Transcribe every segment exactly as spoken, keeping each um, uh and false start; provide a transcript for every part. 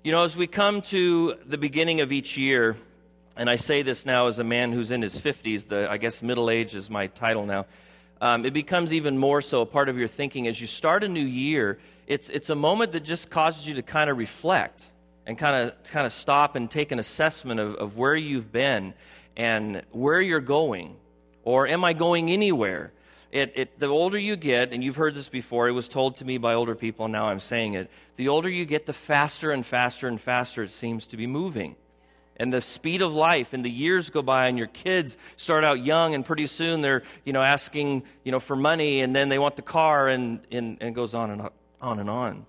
You know, as we come to the beginning of each year, and I say this now as a man who's in his fifties, the I guess middle age is my title now, um, it becomes even more so a part of your thinking. As you start a new year, it's it's a moment that just causes you to kind of reflect and kind of kind of stop and take an assessment of, of where you've been and where you're going, or am I going anywhere? It, it, the older you get, and you've heard this before, it was told to me by older people, and now I'm saying it, the older you get, the faster and faster and faster it seems to be moving. And the speed of life, and the years go by, and your kids start out young, and pretty soon they're, you know, asking, you know, for money, and then they want the car, and, and, and it goes on and on and on.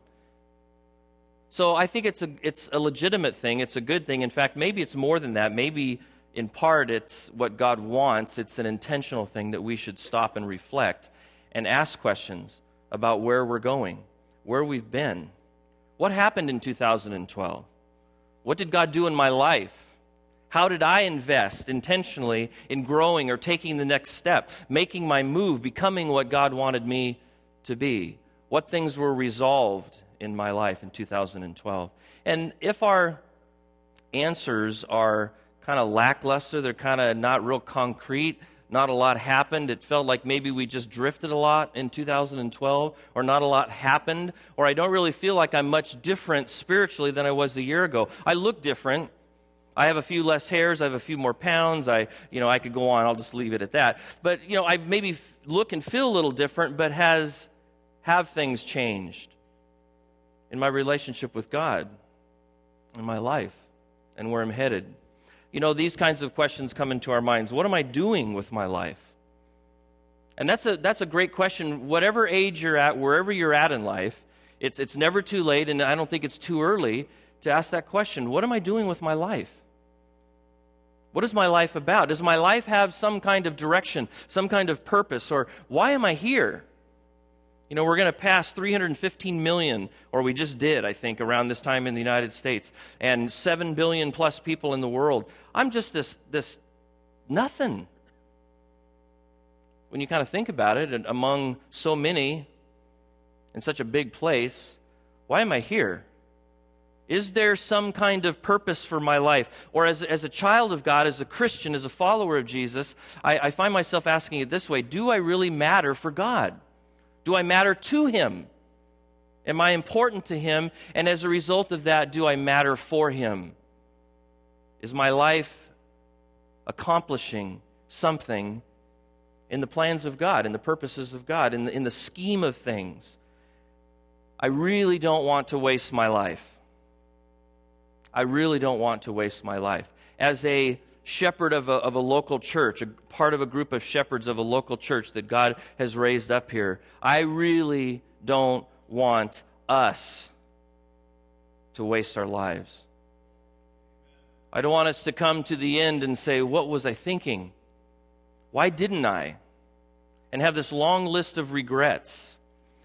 So I think it's a, it's a legitimate thing. It's a good thing. In fact, maybe it's more than that. Maybe in part, it's what God wants. It's an intentional thing that we should stop and reflect and ask questions about where we're going, where we've been. What happened in two thousand twelve? What did God do in my life? How did I invest intentionally in growing or taking the next step, making my move, becoming what God wanted me to be? What things were resolved in my life in two thousand twelve? And if our answers are kind of lackluster, they're kind of not real concrete, not a lot happened, it felt like maybe we just drifted a lot in two thousand twelve, or not a lot happened, or I don't really feel like I'm much different spiritually than I was a year ago. I look different. I have a few less hairs, I have a few more pounds, I, you know, I could go on, I'll just leave it at that. But, you know, I maybe look and feel a little different, but has, have things changed in my relationship with God, in my life, and where I'm headed? You know, these kinds of questions come into our minds. What am I doing with my life? And that's a that's a great question. Whatever age you're at, wherever you're at in life, it's it's never too late, and I don't think it's too early to ask that question. What am I doing with my life? What is my life about? Does my life have some kind of direction, some kind of purpose, or why am I here? You know, we're going to pass three hundred fifteen million, or we just did, I think, around this time in the United States, and seven billion plus people in the world. I'm just this this nothing. When you kind of think about it, and among so many in such a big place, why am I here? Is there some kind of purpose for my life? Or as, as a child of God, as a Christian, as a follower of Jesus, I, I find myself asking it this way: do I really matter for God? Do I matter to Him? Am I important to Him? And as a result of that, do I matter for Him? Is my life accomplishing something in the plans of God, in the purposes of God, in the, in the scheme of things? I really don't want to waste my life. I really don't want to waste my life. As a shepherd of a, of a local church, a part of a group of shepherds of a local church that God has raised up here, I really don't want us to waste our lives. I don't want us to come to the end and say, what was I thinking? Why didn't I? And have this long list of regrets.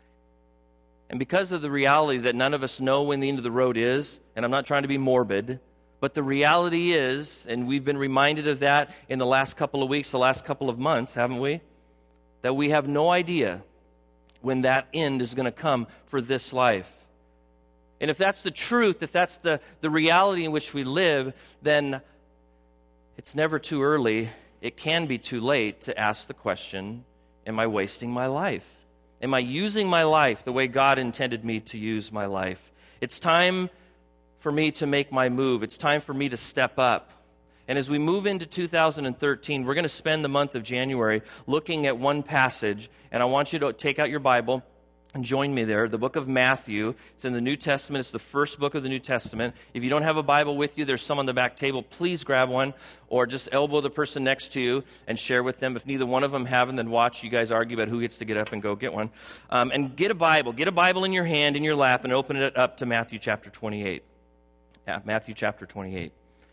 And because of the reality that none of us know when the end of the road is, and I'm not trying to be morbid, but the reality is, and we've been reminded of that in the last couple of weeks, the last couple of months, haven't we? That we have no idea when that end is going to come for this life. And if that's the truth, if that's the, the reality in which we live, then it's never too early. It can be too late to ask the question, am I wasting my life? Am I using my life the way God intended me to use my life? It's time for me to make my move. It's time for me to step up. And as we move into two thousand thirteen, we're going to spend the month of January looking at one passage, and I want you to take out your Bible and join me there. The book of Matthew. It's in the New Testament. It's the first book of the New Testament. If you don't have a Bible with you, there's some on the back table. Please grab one, or just elbow the person next to you and share with them. If neither one of them have them, then watch you guys argue about who gets to get up and go get one. Um, and get a Bible. Get a Bible in your hand, in your lap, and open it up to Matthew chapter twenty-eight. Yeah, Matthew chapter twenty-eight.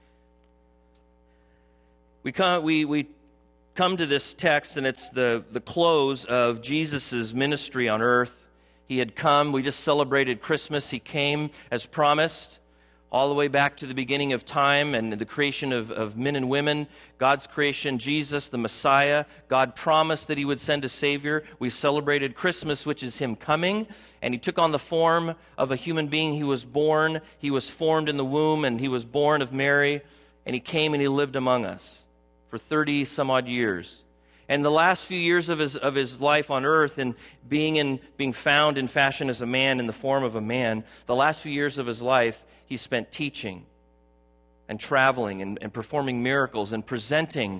We come, we, we come to this text, and it's the, the close of Jesus' ministry on earth. He had come. We just celebrated Christmas. He came as promised all the way back to the beginning of time and the creation of, of men and women, God's creation, Jesus, the Messiah. God promised that he would send a Savior. We celebrated Christmas, which is him coming, and he took on the form of a human being. He was born, he was formed in the womb, and he was born of Mary, and he came and he lived among us for thirty some odd years. And the last few years of his of his life on earth, and being in being found in fashion as a man in the form of a man, the last few years of his life, he spent teaching and traveling and, and performing miracles and presenting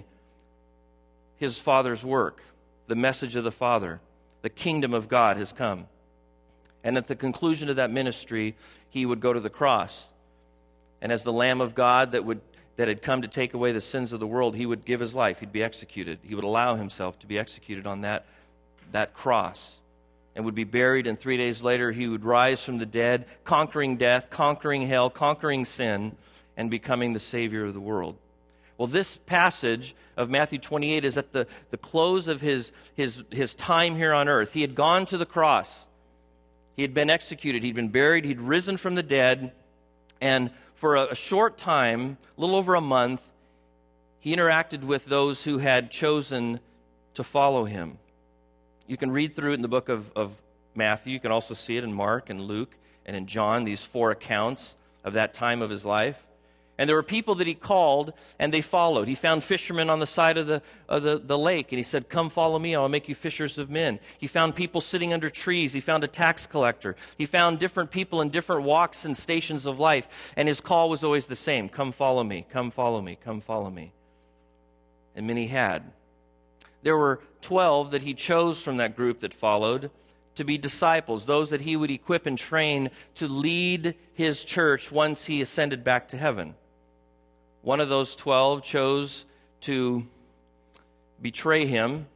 his Father's work, the message of the Father. The kingdom of God has come. And at the conclusion of that ministry, he would go to the cross. And as the Lamb of God that would that had come to take away the sins of the world, he would give his life. He'd be executed. He would allow himself to be executed on that, that cross, and would be buried, and three days later he would rise from the dead, conquering death, conquering hell, conquering sin, and becoming the Savior of the world. Well, this passage of Matthew twenty-eight is at the, the close of his, his, his time here on earth. He had gone to the cross. He had been executed. He'd been buried. He'd risen from the dead. And for a, a short time, a little over a month, he interacted with those who had chosen to follow him. You can read through it in the book of, of Matthew. You can also see it in Mark and Luke and in John, these four accounts of that time of his life. And there were people that he called, and they followed. He found fishermen on the side of the of the, the lake, and he said, "Come follow me, I'll make you fishers of men." He found people sitting under trees. He found a tax collector. He found different people in different walks and stations of life, and his call was always the same: "Come follow me, come follow me, come follow me." And many had. There were twelve that he chose from that group that followed to be disciples, those that he would equip and train to lead his church once he ascended back to heaven. One of those twelve chose to betray him,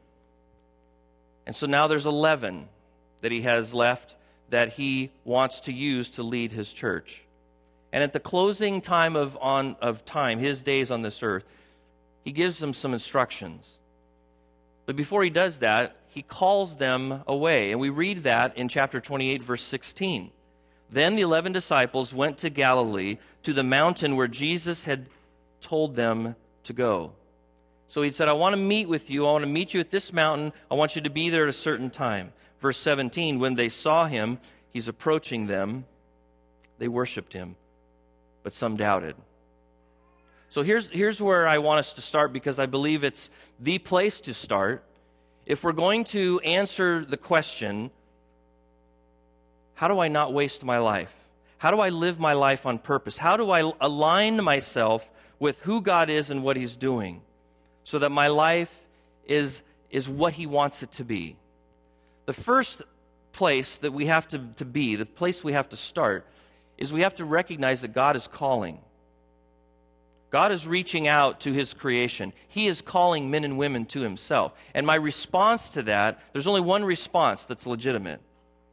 and so now there's eleven that he has left that he wants to use to lead his church. And at the closing time of, on, of time, his days on this earth, he gives them some instructions. But before he does that, he calls them away. And we read that in chapter twenty-eight, verse sixteen. Then the eleven disciples went to Galilee, to the mountain where Jesus had told them to go. So he said, "I want to meet with you. I want to meet you at this mountain. I want you to be there at a certain time." Verse seventeen, when they saw him, he's approaching them, they worshiped him, but some doubted. So here's, here's where I want us to start, because I believe it's the place to start. If we're going to answer the question, how do I not waste my life? How do I live my life on purpose? How do I align myself with who God is and what he's doing so that my life is, is what he wants it to be? The first place that we have to, to be, the place we have to start, is we have to recognize that God is calling. God is reaching out to his creation. He is calling men and women to himself. And my response to that, there's only one response that's legitimate.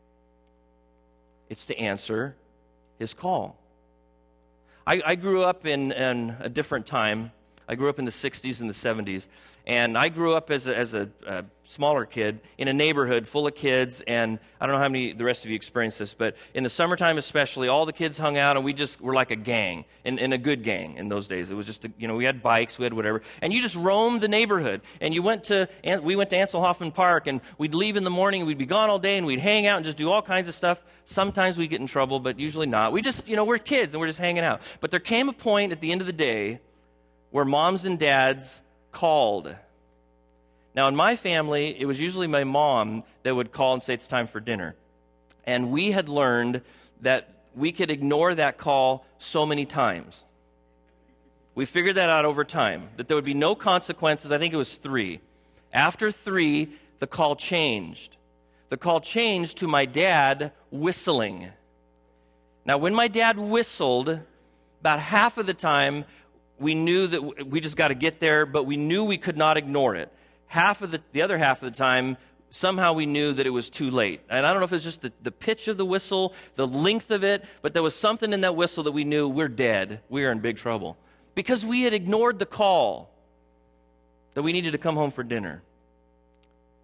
It's to answer his call. I, I grew up in, in a different time. I grew up in the sixties and the seventies. And I grew up as a, as a, a smaller kid in a neighborhood full of kids. And I don't know how many the rest of you experienced this, but in the summertime especially, all the kids hung out, and we just were like a gang, in, in a good gang in those days. It was just, a, you know, we had bikes, we had whatever. And you just roamed the neighborhood. And you went to, we went to Ansel Hoffman Park, and we'd leave in the morning, and we'd be gone all day, and we'd hang out and just do all kinds of stuff. Sometimes we'd get in trouble, but usually not. We just, you know, we're kids, and we're just hanging out. But there came a point at the end of the day where moms and dads called. Now, in my family, it was usually my mom that would call and say, "It's time for dinner." And we had learned that we could ignore that call so many times. We figured that out over time, that there would be no consequences. I think it was three. After three, the call changed. The call changed to my dad whistling. Now, when my dad whistled, about half of the time, we knew that we just got to get there, but we knew we could not ignore it. Half of the, the other half of the time, somehow we knew that it was too late. And I don't know if it was just the, the pitch of the whistle, the length of it, but there was something in that whistle that we knew we're dead. We are in big trouble. Because we had ignored the call that we needed to come home for dinner.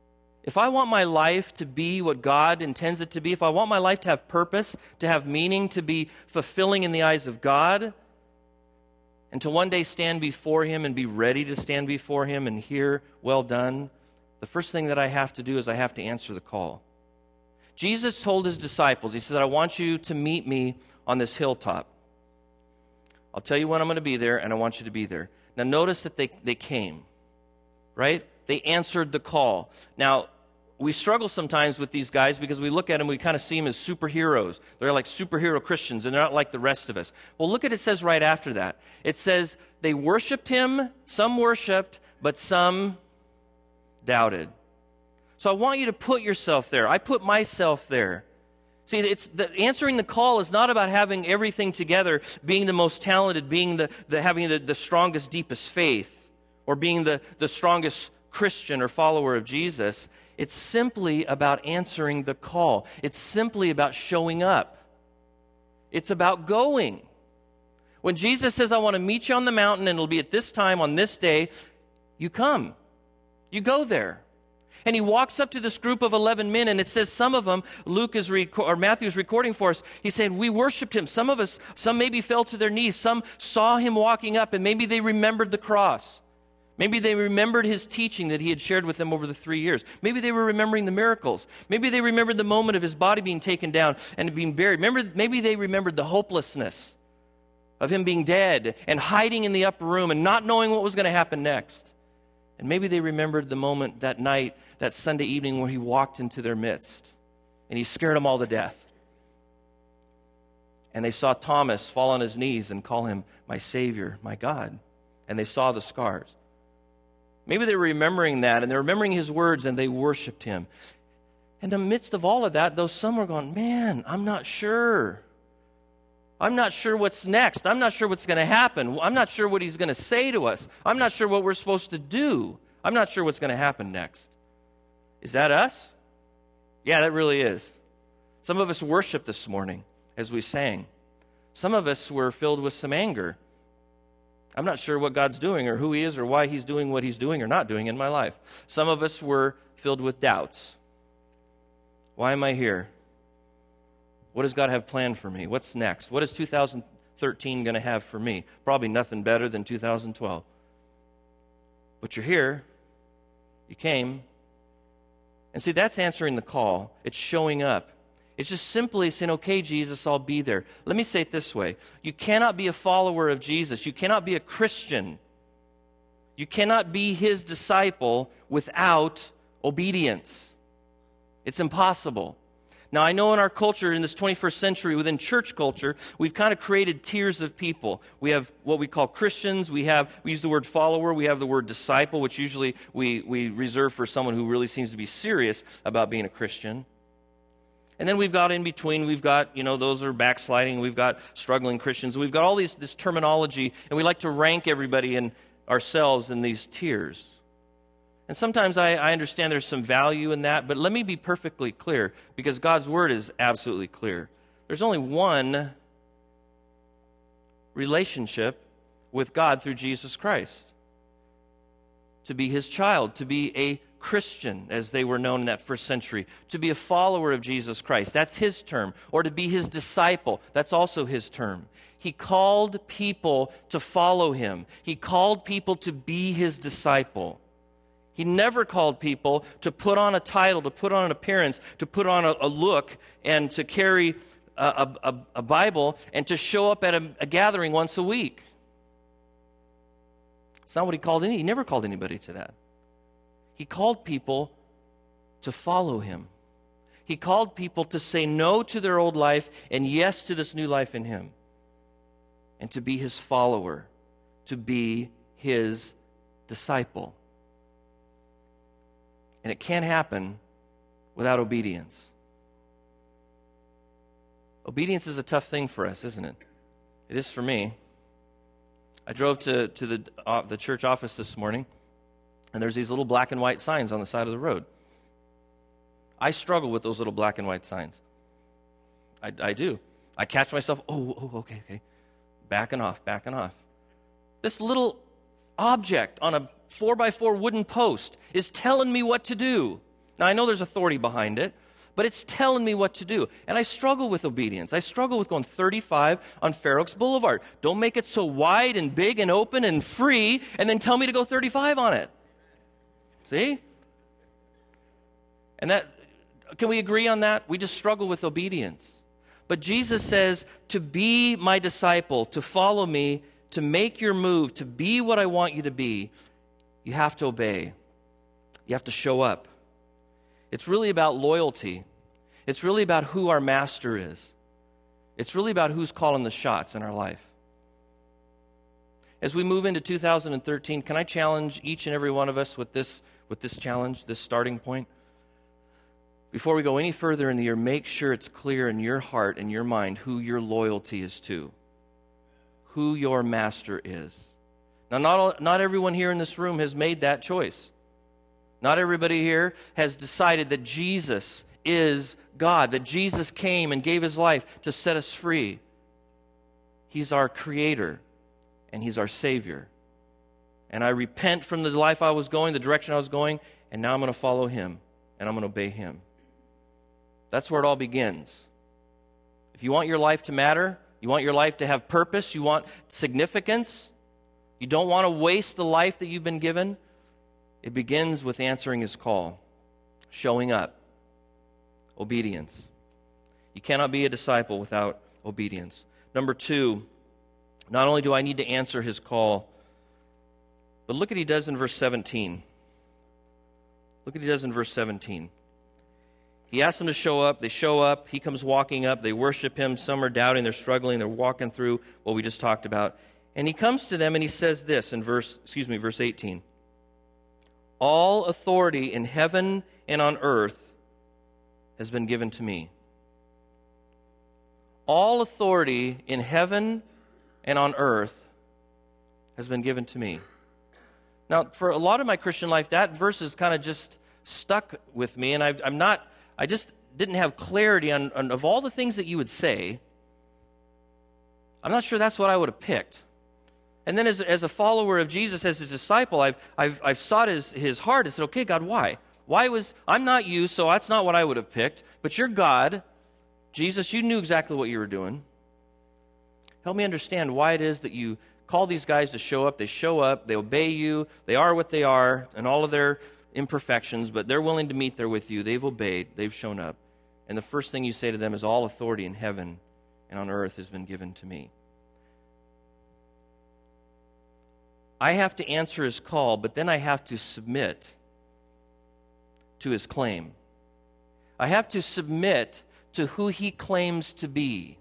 If I want my life to be what God intends it to be, if I want my life to have purpose, to have meaning, to be fulfilling in the eyes of God, and to one day stand before Him and be ready to stand before Him and hear, well done, the first thing that I have to do is I have to answer the call. Jesus told His disciples, He said, I want you to meet me on this hilltop. I'll tell you when I'm going to be there, and I want you to be there. Now notice that they, they came, right? They answered the call. Now, we struggle sometimes with these guys because we look at them, we kind of see them as superheroes. They're like superhero Christians, and they're not like the rest of us. Well, look at it says right after that. It says they worshiped Him, some worshiped, but some doubted. So I want you to put yourself there. I put myself there. See, it's the, answering the call is not about having everything together, being the most talented, being the, the having the, the strongest, deepest faith, or being the, the strongest Christian or follower of Jesus. It's simply about answering the call. It's simply about showing up. It's about going. When Jesus says, I want to meet you on the mountain, and it'll be at this time on this day, you come. You go there. And He walks up to this group of eleven men, and it says some of them, Luke is rec- or Matthew is recording for us, he said, we worshiped Him. Some of us, some maybe fell to their knees. Some saw Him walking up, and maybe they remembered the cross. Maybe they remembered His teaching that He had shared with them over the three years. Maybe they were remembering the miracles. Maybe they remembered the moment of His body being taken down and being buried. Remember, maybe they remembered the hopelessness of Him being dead and hiding in the upper room and not knowing what was going to happen next. And maybe they remembered the moment that night, that Sunday evening, where He walked into their midst and He scared them all to death. And they saw Thomas fall on his knees and call Him my Savior, my God. And they saw the scars. Maybe they were remembering that, and they're remembering His words, and they worshiped Him. And in the midst of all of that, though, some were going, man, I'm not sure. I'm not sure what's next. I'm not sure what's going to happen. I'm not sure what He's going to say to us. I'm not sure what we're supposed to do. I'm not sure what's going to happen next. Is that us? Yeah, that really is. Some of us worshiped this morning as we sang. Some of us were filled with some anger. I'm not sure what God's doing or who He is or why He's doing what He's doing or not doing in my life. Some of us were filled with doubts. Why am I here? What does God have planned for me? What's next? What is two thousand thirteen going to have for me? Probably nothing better than two thousand twelve. But you're here. You came. And see, that's answering the call. It's showing up. It's just simply saying, okay, Jesus, I'll be there. Let me say it this way. You cannot be a follower of Jesus. You cannot be a Christian. You cannot be His disciple without obedience. It's impossible. Now, I know in our culture, in this twenty-first century, within church culture, we've kind of created tiers of people. We have what we call Christians. We have, we use the word follower. We have the word disciple, which usually we, we reserve for someone who really seems to be serious about being a Christian. And then we've got in between, we've got, you know, those are backsliding, we've got struggling Christians, we've got all these this terminology, and we like to rank everybody and ourselves in these tiers. And sometimes I, I understand there's some value in that, but let me be perfectly clear, because God's Word is absolutely clear. There's only one relationship with God through Jesus Christ. To be His child, to be a Christian, as they were known in that first century, to be a follower of Jesus Christ, that's His term, or to be His disciple, that's also His term. He called people to follow Him. He called people to be His disciple. He never called people to put on a title, to put on an appearance, to put on a, a look, and to carry a, a, a Bible, and to show up at a, a gathering once a week. It's not what He called any. He never called anybody to that. He called people to follow Him. He called people to say no to their old life and yes to this new life in Him. And to be His follower, to be His disciple. And it can't happen without obedience. Obedience is a tough thing for us, isn't it? It is for me. I drove to, to the, uh, the church office this morning, and there's these little black and white signs on the side of the road. I struggle with those little black and white signs. I, I do. I catch myself, oh, oh, okay, okay. Backing off, backing off. This little object on a four by four wooden post is telling me what to do. Now, I know there's authority behind it, but it's telling me what to do. And I struggle with obedience. I struggle with going thirty-five on Fair Oaks Boulevard. Don't make it so wide and big and open and free, and then tell me to go thirty-five on it. See? And that, can we agree on that? We just struggle with obedience. But Jesus says, to be my disciple, to follow me, to make your move, to be what I want you to be, you have to obey. You have to show up. It's really about loyalty. It's really about who our master is. It's really about who's calling the shots in our life. As we move into two thousand thirteen, can I challenge each and every one of us with this, with this challenge, this starting point? Before we go any further in the year, make sure it's clear in your heart and your mind who your loyalty is to, who your master is. Now, not, all, not everyone here in this room has made that choice. Not everybody here has decided that Jesus is God, that Jesus came and gave his life to set us free. He's our creator, and he's our Savior. And I repent from the life I was going, the direction I was going, and now I'm going to follow him, and I'm going to obey him. That's where it all begins. If you want your life to matter, you want your life to have purpose, you want significance, you don't want to waste the life that you've been given, it begins with answering his call, showing up, obedience. You cannot be a disciple without obedience. Number two, not only do I need to answer his call, but look at what he does in verse seventeen. Look at what he does in verse seventeen. He asks them to show up. They show up. He comes walking up. They worship him. Some are doubting. They're struggling. They're walking through what we just talked about. And he comes to them and he says this in verse, excuse me, verse eighteen. All authority in heaven and on earth has been given to me. All authority in heaven and on earth has been given to me. Now, for a lot of my Christian life, that verse is kind of just stuck with me, and I've, I'm not, I just didn't have clarity on, on, of all the things that you would say, I'm not sure that's what I would have picked. And then as, as a follower of Jesus, as a disciple, I've, I've, I've sought his, his heart and said, okay, God, why? Why was, I'm not you, so that's not what I would have picked, but you're God. Jesus, you knew exactly what you were doing. Help me understand why it is that you call these guys to show up. They show up, they obey you, they are what they are, and all of their imperfections, but they're willing to meet there with you. They've obeyed, they've shown up. And the first thing you say to them is, all authority in heaven and on earth has been given to me. I have to answer his call, but then I have to submit to his claim. I have to submit to who he claims to be.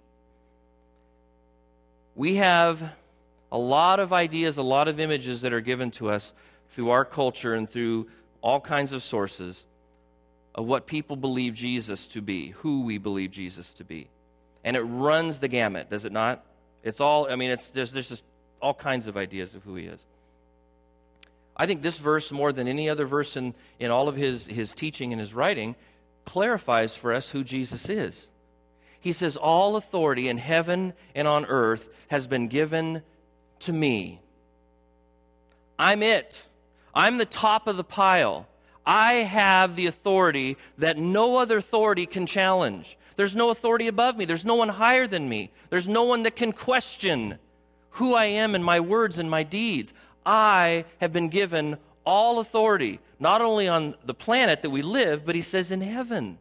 We have a lot of ideas, a lot of images that are given to us through our culture and through all kinds of sources of what people believe Jesus to be, who we believe Jesus to be. And it runs the gamut, does it not? It's all, I mean, it's there's, there's just all kinds of ideas of who he is. I think this verse, more than any other verse in, in all of his, his teaching and his writing, clarifies for us who Jesus is. He says, all authority in heaven and on earth has been given to me. I'm it. I'm the top of the pile. I have the authority that no other authority can challenge. There's no authority above me. There's no one higher than me. There's no one that can question who I am and my words and my deeds. I have been given all authority, not only on the planet that we live, but he says in heaven.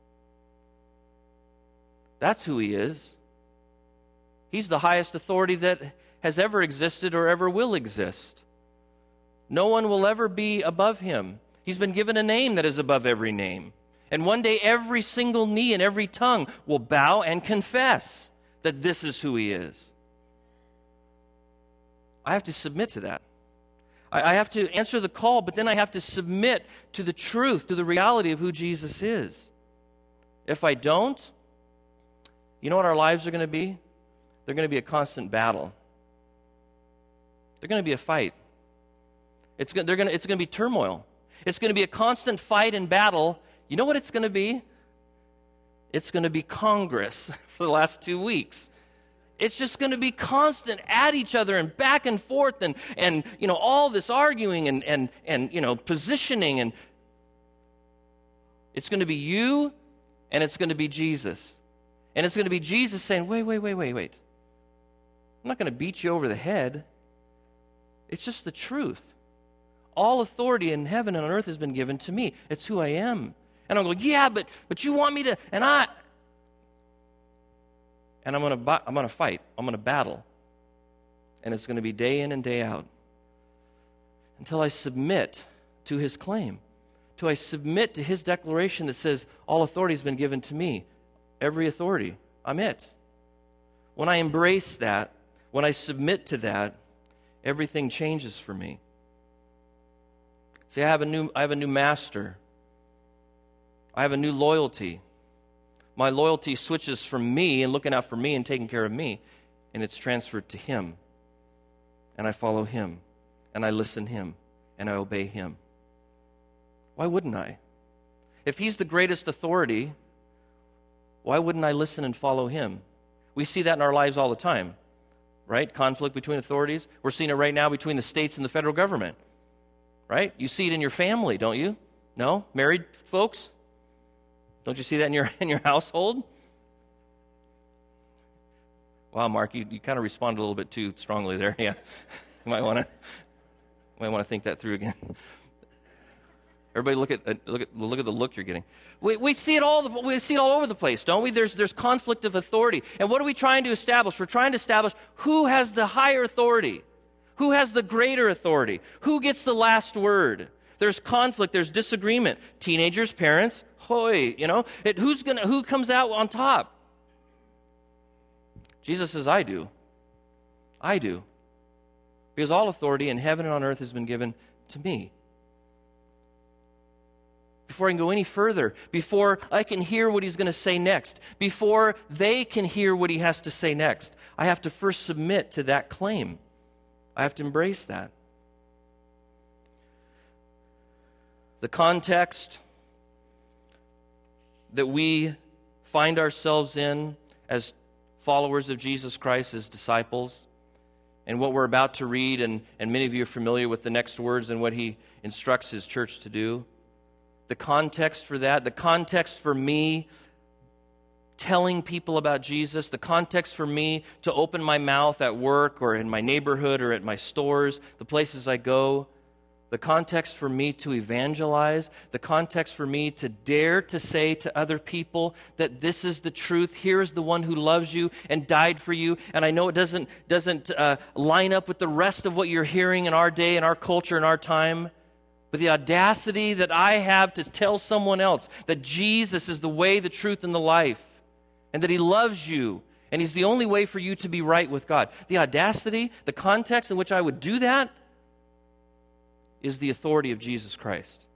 That's who he is. He's the highest authority that has ever existed or ever will exist. No one will ever be above him. He's been given a name that is above every name. And one day every single knee and every tongue will bow and confess that this is who he is. I have to submit to that. I, I have to answer the call, but then I have to submit to the truth, to the reality of who Jesus is. If I don't, you know what our lives are going to be? They're going to be a constant battle. They're going to be a fight. It's going, they're going to, it's going to be turmoil. It's going to be a constant fight and battle. You know what it's going to be? It's going to be Congress for the last two weeks. It's just going to be constant at each other and back and forth and, and you know, all this arguing and, and, and you know, positioning. And It's going to be you, and it's going to be Jesus. And it's going to be Jesus saying, wait, wait, wait, wait, wait. I'm not going to beat you over the head. It's just the truth. All authority in heaven and on earth has been given to me. It's who I am. And I'm going, yeah, but but you want me to, and I, and I'm going to I'm going to fight. I'm going to battle. And it's going to be day in and day out until I submit to his claim, till I submit to his declaration that says, all authority has been given to me. Every authority. I'm it. When I embrace that, when I submit to that, everything changes for me. See, I have a new I have a new master. I have a new loyalty. My loyalty switches from me and looking out for me and taking care of me, and it's transferred to him. And I follow him, and I listen to him, and I obey him. Why wouldn't I? If he's the greatest authority, why wouldn't I listen and follow him? We see that in our lives all the time, right? Conflict between authorities. We're seeing it right now between the states and the federal government, right? You see it in your family, don't you? No? Married folks? Don't you see that in your in your household? Wow, Mark, you, you kind of responded a little bit too strongly there. Yeah, you might want to might want to think that through again. Everybody, look at uh, look at look at the look you're getting. We we see it all the, we see it all over the place, don't we? There's there's conflict of authority, and what are we trying to establish? We're trying to establish who has the higher authority, who has the greater authority, who gets the last word. There's conflict, there's disagreement. Teenagers, parents, hoy, you know, it, who's gonna who comes out on top? Jesus says, I do. I do. Because all authority in heaven and on earth has been given to me. Before I can go any further, before I can hear what he's going to say next, before they can hear what he has to say next, I have to first submit to that claim. I have to embrace that. The context that we find ourselves in as followers of Jesus Christ, as disciples, and what we're about to read, and, and many of you are familiar with the next words and what he instructs his church to do. The context for that, the context for me telling people about Jesus, the context for me to open my mouth at work or in my neighborhood or at my stores, the places I go, the context for me to evangelize, the context for me to dare to say to other people that this is the truth, here is the one who loves you and died for you, and I know it doesn't, doesn't uh, line up with the rest of what you're hearing in our day, in our culture, in our time, but the audacity that I have to tell someone else that Jesus is the way, the truth, and the life, and that he loves you, and he's the only way for you to be right with God. The audacity, the context in which I would do that is the authority of Jesus Christ.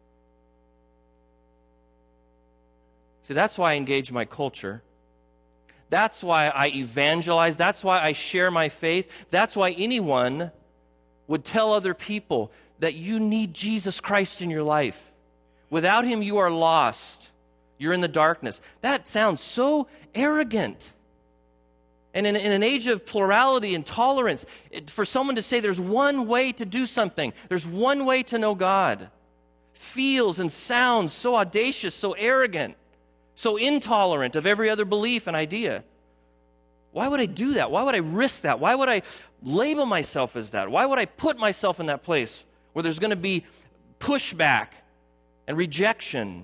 See, that's why I engage my culture. That's why I evangelize. That's why I share my faith. That's why anyone would tell other people that you need Jesus Christ in your life. Without him, you are lost. You're in the darkness. That sounds so arrogant. And in, in an age of plurality and tolerance, it, for someone to say there's one way to do something, there's one way to know God, feels and sounds so audacious, so arrogant, so intolerant of every other belief and idea. Why would I do that? Why would I risk that? Why would I label myself as that? Why would I put myself in that place where there's going to be pushback and rejection?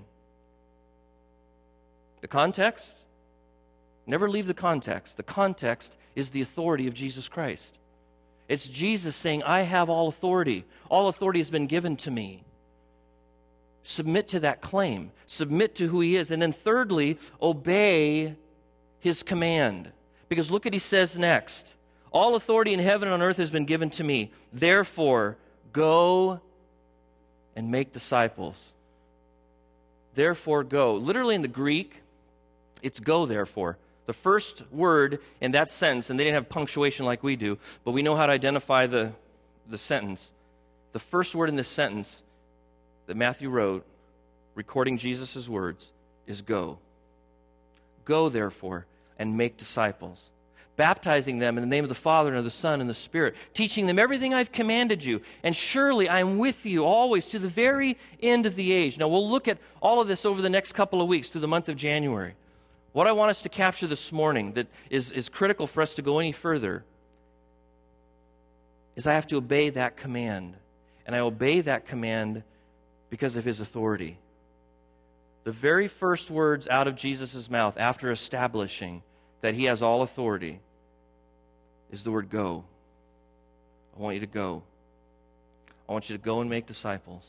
The context? Never leave the context. The context is the authority of Jesus Christ. It's Jesus saying, I have all authority. All authority has been given to me. Submit to that claim. Submit to who he is. And then thirdly, obey his command. Because look what he says next. All authority in heaven and on earth has been given to me. Therefore, go and make disciples. Therefore, go. Literally in the Greek, it's go, therefore. The first word in that sentence, and they didn't have punctuation like we do, but we know how to identify the, the sentence. The first word in this sentence that Matthew wrote, recording Jesus' words, is go. Go, therefore, and make disciples. baptizing them in the name of the Father and of the Son and the Spirit, teaching them everything I've commanded you. And surely I am with you always to the very end of the age. Now, we'll look at all of this over the next couple of weeks through the month of January. What I want us to capture this morning that is, is critical for us to go any further is I have to obey that command. And I obey that command because of his authority. The very first words out of Jesus' mouth after establishing that he has all authority is the word go. I want you to go. I want you to go and make disciples.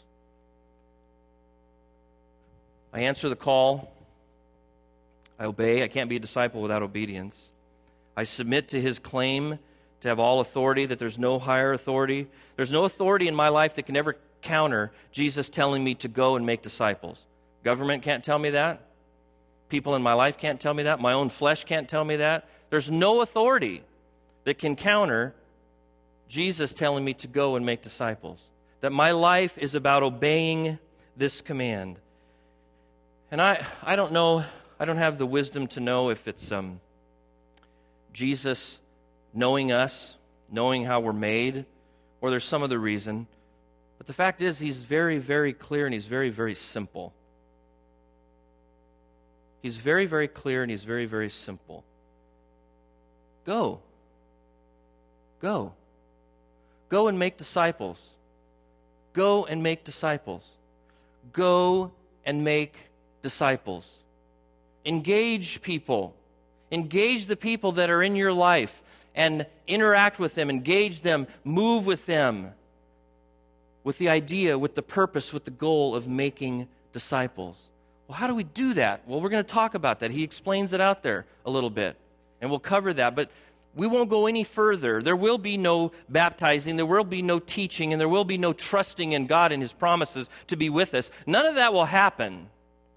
I answer the call. I obey. I can't be a disciple without obedience. I submit to his claim to have all authority, that there's no higher authority. There's no authority in my life that can ever counter Jesus telling me to go and make disciples. Government can't tell me that. People in my life can't tell me that. My own flesh can't tell me that. There's no authority that can counter Jesus telling me to go and make disciples. That my life is about obeying this command. And I, I don't know, I don't have the wisdom to know if it's um, Jesus knowing us, knowing how we're made, or there's some other reason. But the fact is, he's very, very clear and he's very, very simple. He's very, very clear and he's very, very simple. Go. Go. Go and make disciples. Go and make disciples. Go and make disciples. Engage people. Engage the people that are in your life and interact with them, engage them, move with them with the idea, with the purpose, with the goal of making disciples. Well, how do we do that? Well, we're going to talk about that. He explains it out there a little bit, and we'll cover that. But we won't go any further. There will be no baptizing. There will be no teaching, and there will be no trusting in God and his promises to be with us. None of that will happen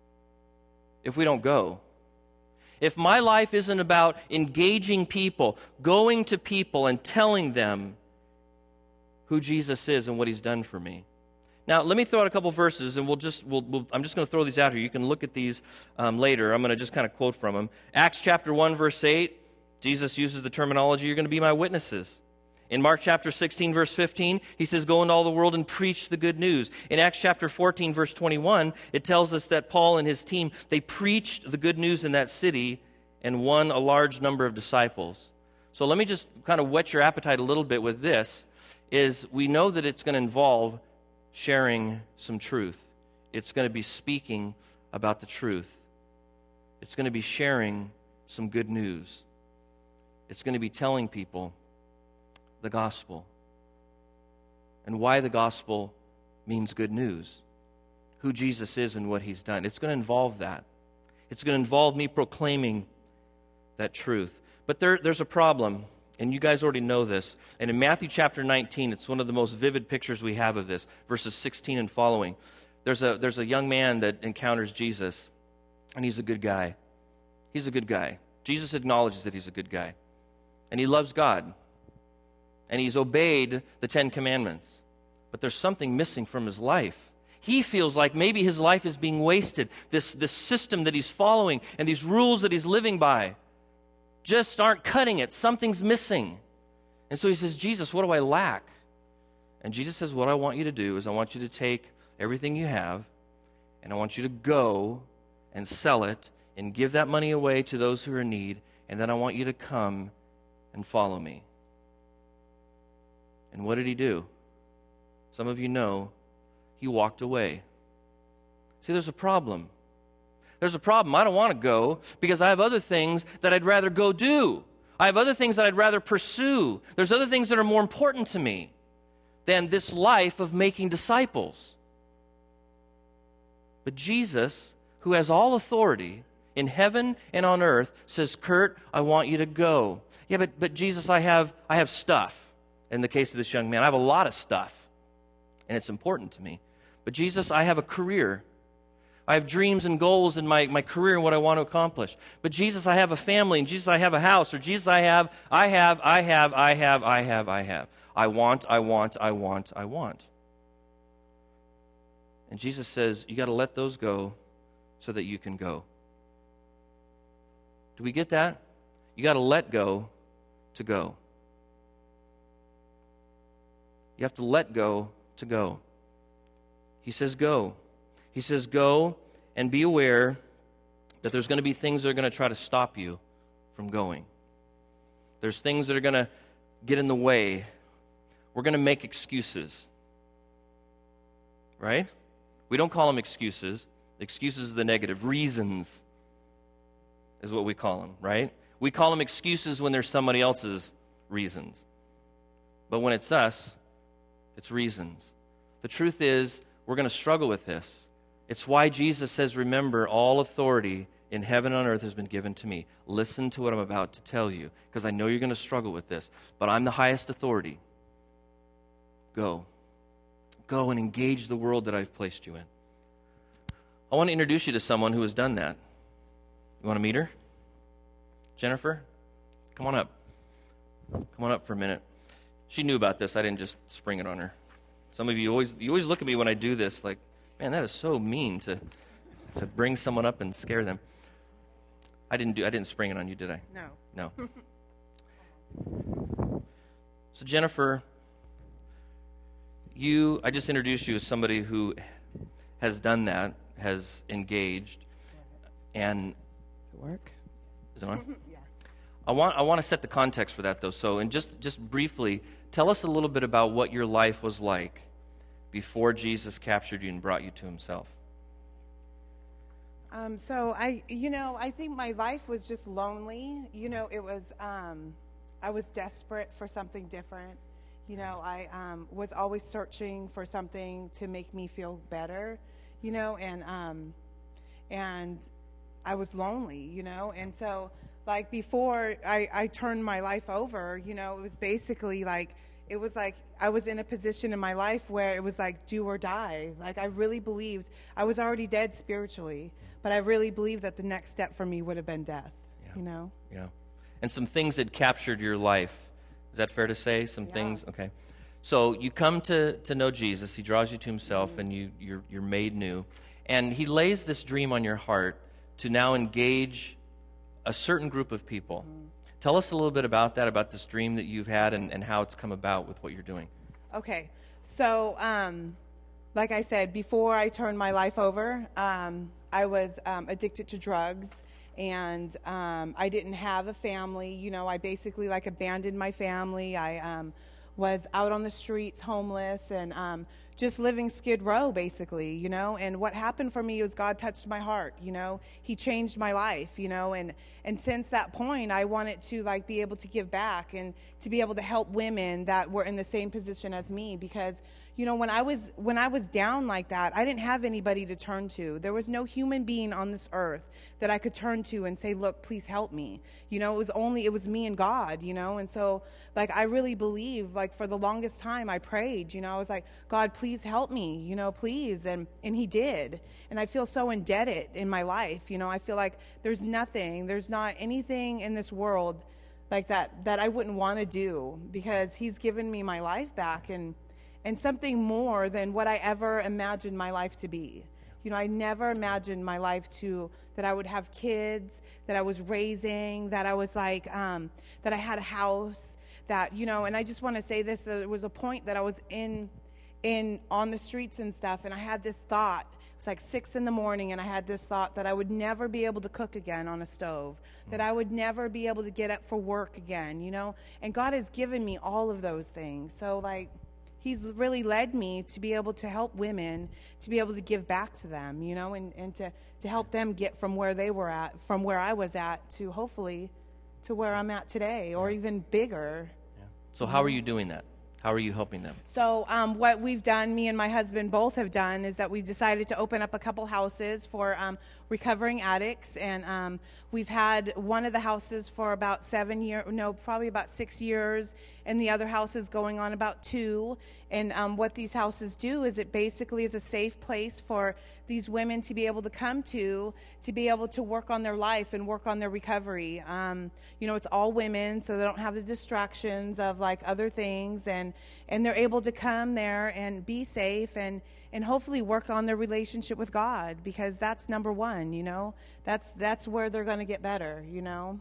if we don't go. If my life isn't about engaging people, going to people and telling them who Jesus is and what he's done for me. Now, let me throw out a couple verses, and we'll just, we'll, we'll, I'm just going to throw these out here. You can look at these um, later. I'm going to just kind of quote from them. Acts chapter one, verse eight, Jesus uses the terminology, you're going to be my witnesses. In Mark chapter sixteen, verse fifteen, he says, go into all the world and preach the good news. In Acts chapter fourteen, verse twenty-one, it tells us that Paul and his team, they preached the good news in that city and won a large number of disciples. So let me just kind of whet your appetite a little bit with this, is we know that it's going to involve sharing some truth. It's going to be speaking about the truth. It's going to be sharing some good news. It's going to be telling people the gospel and why the gospel means good news, who Jesus is and what he's done. It's going to involve that. It's going to involve me proclaiming that truth. But there, there's a problem, and you guys already know this. And in Matthew chapter nineteen, it's one of the most vivid pictures we have of this, verses sixteen and following. There's a, there's a young man that encounters Jesus, and he's a good guy. He's a good guy. Jesus acknowledges that he's a good guy. And he loves God. And he's obeyed the Ten Commandments. But there's something missing from his life. He feels like maybe his life is being wasted. This, this system that he's following and these rules that he's living by just aren't cutting it. Something's missing. And so he says, Jesus, what do I lack? And Jesus says, what I want you to do is I want you to take everything you have and I want you to go and sell it and give that money away to those who are in need, and then I want you to come and follow me. And what did he do? Some of you know, he walked away. See, there's a problem. There's a problem. I don't want to go because I have other things that I'd rather go do. I have other things that I'd rather pursue. There's other things that are more important to me than this life of making disciples. But Jesus, who has all authority in heaven and on earth, says, Kurt, I want you to go. Yeah, but, but Jesus, I have, I have stuff. In the case of this young man, I have a lot of stuff, and it's important to me. But Jesus, I have a career. I have dreams and goals in my, my career and what I want to accomplish. But Jesus, I have a family, and Jesus, I have a house, or Jesus, I have, I have, I have, I have, I have, I have. I want, I want, I want, I want. And Jesus says, you got to let those go so that you can go. Do we get that? You got to let go to go. You have to let go to go. He says go. He says go and be aware that there's going to be things that are going to try to stop you from going. There's things that are going to get in the way. We're going to make excuses. Right? We don't call them excuses. Excuses is the negative. Reasons is what we call them, right? We call them excuses when there's somebody else's reasons. But when it's us, it's reasons. The truth is, we're going to struggle with this. It's why Jesus says, remember, all authority in heaven and on earth has been given to me. Listen to what I'm about to tell you, because I know you're going to struggle with this. But I'm the highest authority. Go. Go and engage the world that I've placed you in. I want to introduce you to someone who has done that. You want to meet her? Jennifer? Come on up. Come on up for a minute. She knew about this. I didn't just spring it on her. Some of you always you always look at me when I do this like, man, that is so mean to to bring someone up and scare them. I didn't do I didn't spring it on you, did I? No. No. So Jennifer, you I just introduced you as somebody who has done that, has engaged, and Does it work? Is it on? Yeah. I want I want to set the context for that though. So, and just just briefly, tell us a little bit about what your life was like before Jesus captured you and brought you to himself. Um, so I, you know, I think my life was just lonely. You know, it was, um, I was desperate for something different. You know, I um, was always searching for something to make me feel better, you know, and, um, and I was lonely, you know, and so like before I, I turned my life over, you know, it was basically like, it was like I was in a position in my life where it was like do or die. Like I really believed I was already dead spiritually, but I really believed that the next step for me would have been death, Yeah. you know? Yeah. And some things had captured your life. Is that fair to say? Some Yeah. things? Okay. So you come to, to know Jesus. He draws you to himself, mm-hmm. and you, you're, you're made new. And he lays this dream on your heart to now engage a certain group of people. Mm-hmm. Tell us a little bit about that, about this dream that you've had and, and how it's come about with what you're doing. Okay. So, um, like I said, before I turned my life over, um, I was um, addicted to drugs, and um, I didn't have a family. You know, I basically, like, abandoned my family. I um, was out on the streets, homeless, and um, just living Skid Row, basically, you know. And what happened for me was God touched my heart, you know. He changed my life, you know. And, and since that point, I wanted to, like, be able to give back and to be able to help women that were in the same position as me, because you know, when I was when I was down like that, I didn't have anybody to turn to. There was no human being on this earth that I could turn to and say, look, please help me. You know, it was only, it was me and God, you know. And so, like, I really believe, like, for the longest time I prayed, you know, I was like, God, please help me, you know, please. And, and he did. And I feel so indebted in my life. You know, I feel like there's nothing, there's not anything in this world like that that I wouldn't want to do, because he's given me my life back and and something more than what I ever imagined my life to be. You know, I never imagined my life to, that I would have kids, that I was raising, that I was like, um, that I had a house, that, you know, and I just want to say this, that there was a point that I was in, in, on the streets and stuff, and I had this thought. It was like six in the morning, and I had this thought that I would never be able to cook again on a stove, that I would never be able to get up for work again, you know, and God has given me all of those things. So, like, he's really led me to be able to help women, to be able to give back to them, you know, and, and to, to help them get from where they were at, from where I was at, to hopefully to where I'm at today, or even bigger. Yeah. So how are you doing that? How are you helping them? So um, what we've done, me and my husband both have done, is that we decided to open up a couple houses for um, recovering addicts. And um, we've had one of the houses for about seven years, no, probably about six years. And the other house is going on about two. And um, what these houses do is it basically is a safe place for these women to be able to come to, to be able to work on their life and work on their recovery. Um, you know, it's all women, so they don't have the distractions of like other things, and, and they're able to come there and be safe and, and hopefully work on their relationship with God, because that's number one, you know. That's, that's where they're going to get better, you know.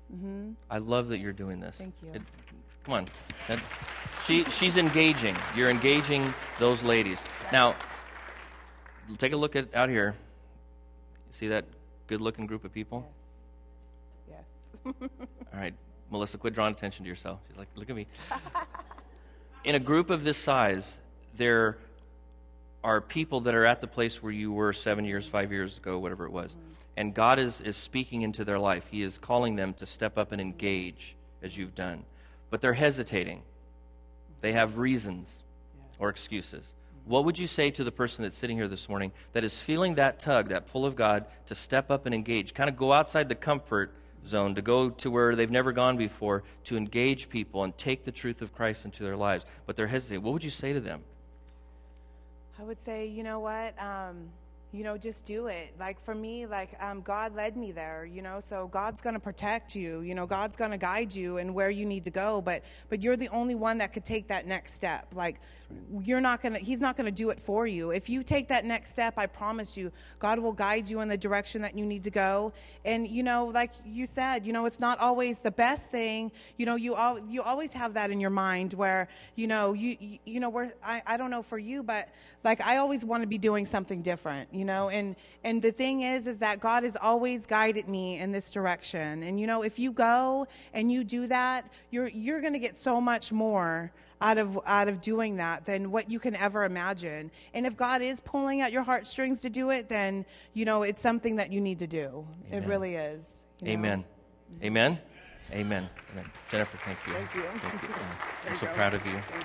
Mm-hmm. I love that you're doing this. Thank you. It, come on. That, she she's engaging. You're engaging those ladies. Now, take a look at out here. You see that good-looking group of people? Yes. Yes. All right, Melissa, quit drawing attention to yourself. She's like, look at me. In a group of this size, there are people that are at the place where you were seven years, five years ago, whatever it was. Mm-hmm. And God is, is speaking into their life. He is calling them to step up and engage as you've done. But they're hesitating. They have reasons or excuses. What would you say to the person that's sitting here this morning that is feeling that tug, that pull of God to step up and engage, kind of go outside the comfort zone, to go to where they've never gone before, to engage people and take the truth of Christ into their lives, but they're hesitating? What would you say to them? I would say, you know what, um, you know, just do it. Like for me, like um, God led me there, you know, so God's going to protect you, you know, God's going to guide you and where you need to go, but but you're the only one that could take that next step. Like you're not going to, he's not going to do it for you. If you take that next step, I promise you, God will guide you in the direction that you need to go. And, you know, like you said, you know, it's not always the best thing. You know, you all, you always have that in your mind where, you know, you, you, you know, where I, I don't know for you, but like I always want to be doing something different, you know, and, and the thing is, is that God has always guided me in this direction. And, you know, if you go and you do that, you're, you're going to get so much more out of out of doing that than what you can ever imagine. And if God is pulling at your heartstrings to do it, then, you know, it's something that you need to do. Amen. It really is. You know? Amen. Amen. Amen. Amen. Jennifer, thank you. Thank you. Thank you. I'm you so go. proud of you. Thank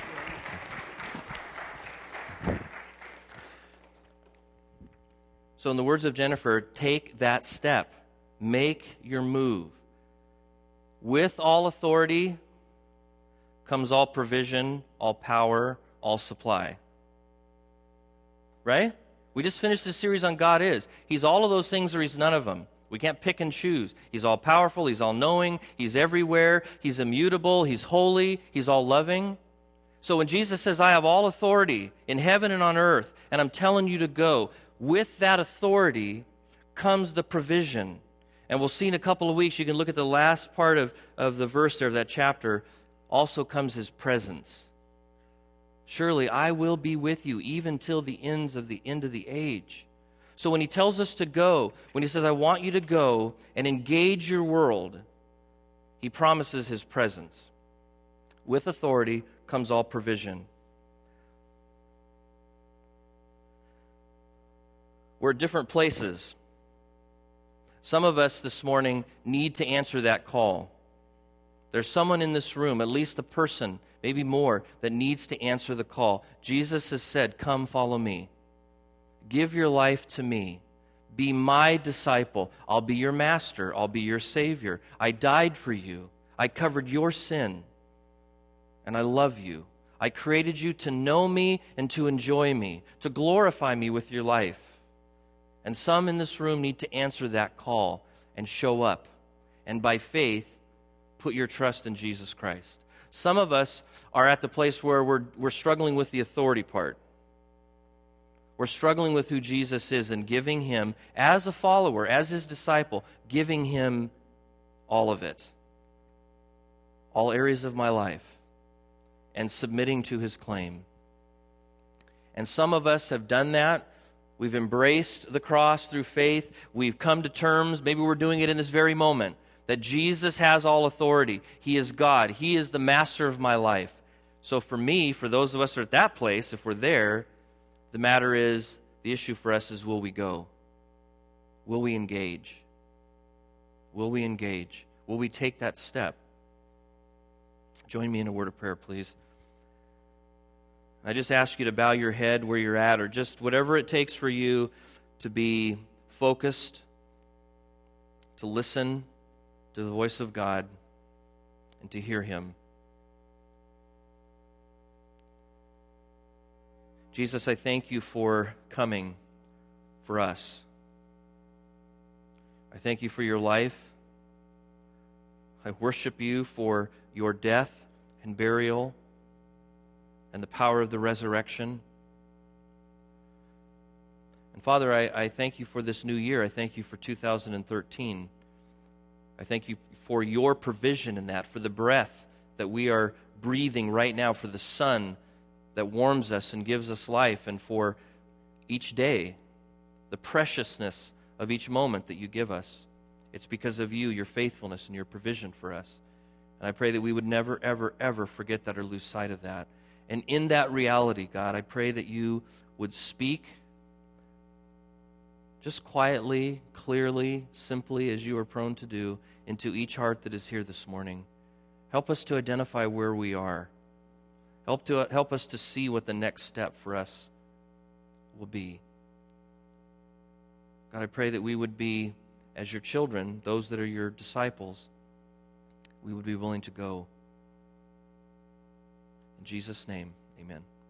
you. So in the words of Jennifer, take that step. Make your move. With all authority comes all provision, all power, all supply. Right? We just finished this series on God is. He's all of those things or he's none of them. We can't pick and choose. He's all powerful, he's all knowing, he's everywhere, he's immutable, he's holy, he's all loving. So when Jesus says, I have all authority in heaven and on earth, and I'm telling you to go, with that authority comes the provision. And we'll see in a couple of weeks, you can look at the last part of, of the verse there of that chapter, also comes his presence. Surely I will be with you even till the ends of the end of the age. So when he tells us to go, when he says, I want you to go and engage your world, he promises his presence. With authority comes all provision. We're at different places. Some of us this morning need to answer that call. There's someone in this room, at least a person, maybe more, that needs to answer the call. Jesus has said, come follow me. Give your life to me. Be my disciple. I'll be your master. I'll be your savior. I died for you. I covered your sin. And I love you. I created you to know me and to enjoy me, to glorify me with your life. And some in this room need to answer that call and show up. And by faith, put your trust in Jesus Christ. Some of us are at the place where we're, we're struggling with the authority part. We're struggling with who Jesus is and giving him, as a follower, as his disciple, giving him all of it. All areas of my life. And submitting to his claim. And some of us have done that. We've embraced the cross through faith. We've come to terms, maybe we're doing it in this very moment, that Jesus has all authority. He is God. He is the master of my life. So for me, for those of us who are at that place, if we're there, the matter is, the issue for us is, will we go? Will we engage? Will we engage? Will we take that step? Join me in a word of prayer, please. I just ask you to bow your head where you're at, or just whatever it takes for you to be focused, to listen to the voice of God, and to hear him. Jesus, I thank you for coming for us. I thank you for your life. I worship you for your death and burial and the power of the resurrection. And Father, I, I thank you for this new year. I thank you for two thousand thirteen. I thank you for your provision in that, for the breath that we are breathing right now, for the sun that warms us and gives us life, and for each day, the preciousness of each moment that you give us. It's because of you, your faithfulness, and your provision for us. And I pray that we would never, ever, ever forget that or lose sight of that. And in that reality, God, I pray that you would speak just quietly, clearly, simply, as you are prone to do, into each heart that is here this morning. Help us to identify where we are. Help to help us to see what the next step for us will be. God, I pray that we would be, as your children, those that are your disciples, we would be willing to go. In Jesus' name, amen.